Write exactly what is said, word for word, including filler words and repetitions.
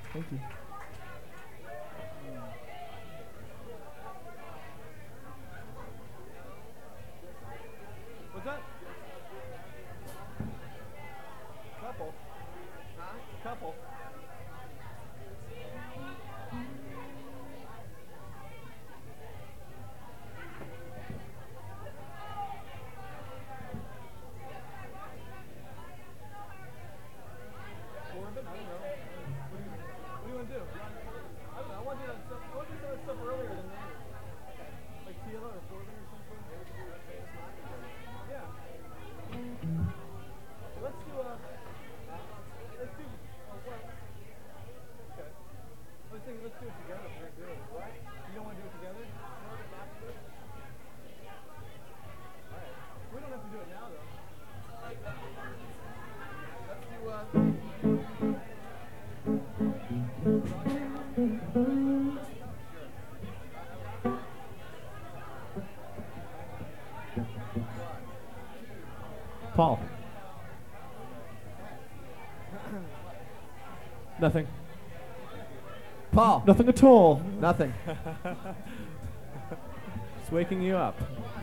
Thank you. What's that? Couple. Huh? Couple. Corbin? I don't know. What do you, what do you want to do? I don't know. I want to do that stuff. I want to do some of that stuff earlier than later. Like Tila or Corbin or something. Yeah. So let's do a. Let's do. Oh, what? Okay. Let's think. Let's do it together. If we're gonna do it. What? You don't want to do it together? All right. We don't have to do it now, though. Let's do. Uh, Paul. Nothing. Paul. Nothing at all. Nothing. Just waking you up.